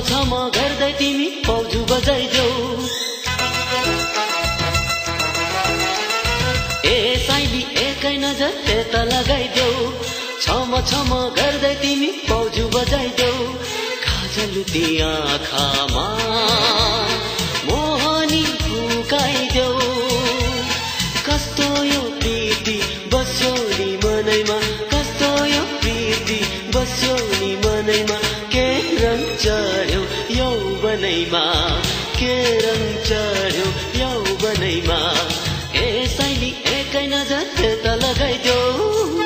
छम गर्दै तिमी पौजु बजाइदेऊ। ए साइली एकै नजर यता लगाइदेऊ। छम छम गर्दै तिमी पौजु बजाइदेऊ। काजल ती आँखामा मोहनी फुकाइदेऊ। कस्तो यो प्रीति बस्यो नि मनैमा, कस्तो यो प्रीति बस्यो नि मनैमा। के रङ चढ्यो यौवनैमा, के रङ चढ्यो यौवनैमा। ए साइली एकै नजर यता लगाइदेऊ।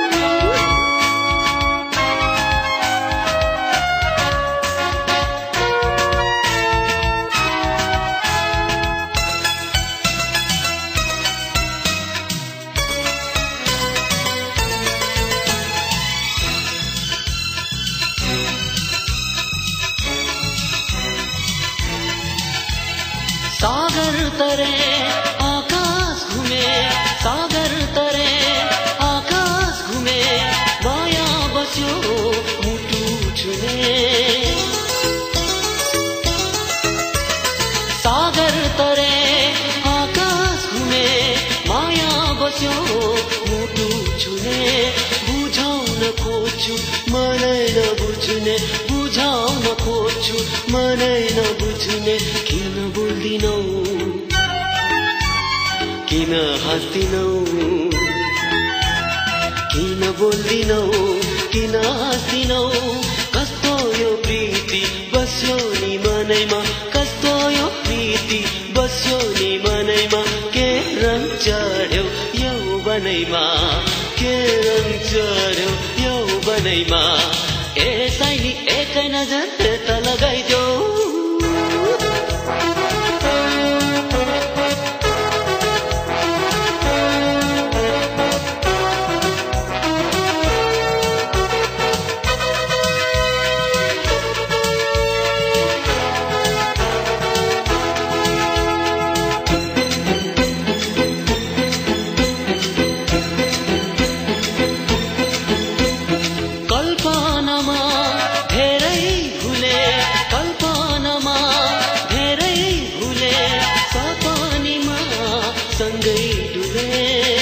सागर तरे आकाश घुमे, सागर तरे आकाश घुमे। माया बस्यो मुटु छुने। सागर तरे आकाश घुमे, माया बस्यो मुटु छुने। बुझाउन खोज्छु मनै नबुझ्ने, बुझाउन खोज्छु मनै नबुझ्ने। किन बोल्दिनौ, किन हाँस्दिनौ, किन बोल्दिनौ, किन हाँस्दिनौ। कस्तो यो प्रीति बस्यो नि मनैमा, कस्तो यो प्रीति बस्यो नि मनैमा। के रङ चढ्यो यौवनैमा, के रङ चढ्यो यौवनैमा। ए साइली एकै नजर यता लगाइदेऊ। कल्पनामा धेरै भुले, कल्पनामा धेरै भुले। सपनीमा सँगै डुले।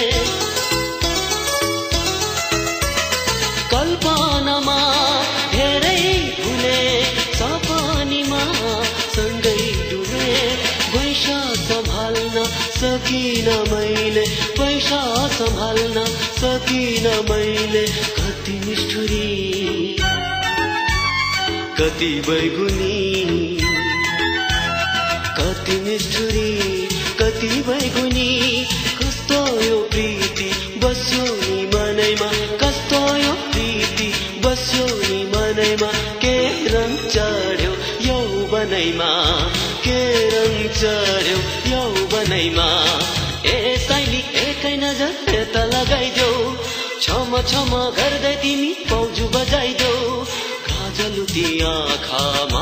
कल्पनामा धेरै भुले, सपनीमा सँगै डुले। पैसा सम्हाल्न सकिन मैले, पैसा सम्हाल्न सकिन मैले। कति निष्ठुरी, कति बैगुनी, कति निष्ठुरी, कति बैगुनी। कस्तो यो प्रीति बस्यो नि मनैमा, कस्तो यो प्रीति बस्यो नि मनैमा। के रङ चढ्यो यौवनैमा, के रङ चढ्यो यौवनैमा। ए साइली एकै नजर यता लगाइदेऊ। छम छम गर्दै तिमी पौजु बजाइदेऊ। काजल ती आँखामा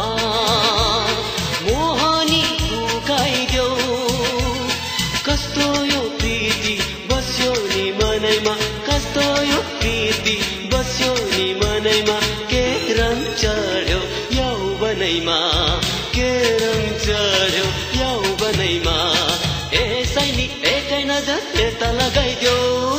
मोहनी फुकाइदेऊ। कस्तो यो प्रीति बस्यो नि मनैमा, कस्तो यो प्रीति बस्यो नि मनैमा। के रङ चढ्यो यौवनैमा, के रङ चढ्यो यौवनैमा। ए साइली एकै नजर यता लगाइदेऊ।